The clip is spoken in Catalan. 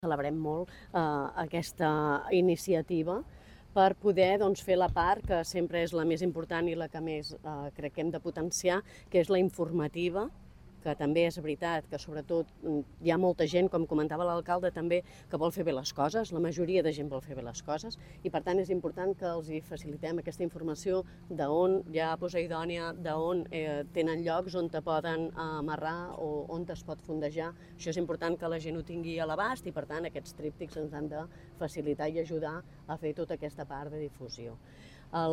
Celebrem molt aquesta iniciativa per poder fer la part que sempre és la més important i la que més crec que hem de potenciar, que és la informativa, que també és veritat que sobretot hi ha molta gent, com comentava l'alcalde també, que vol fer bé les coses, la majoria de gent vol fer bé les coses, i per tant és important que els facilitem aquesta informació d'on hi ha posa idònia, d'on tenen llocs on te poden amarrar o on es pot fondejar. Això és important que la gent ho tingui a l'abast i per tant aquests tríptics ens han de facilitar i ajudar a fer tota aquesta part de difusió.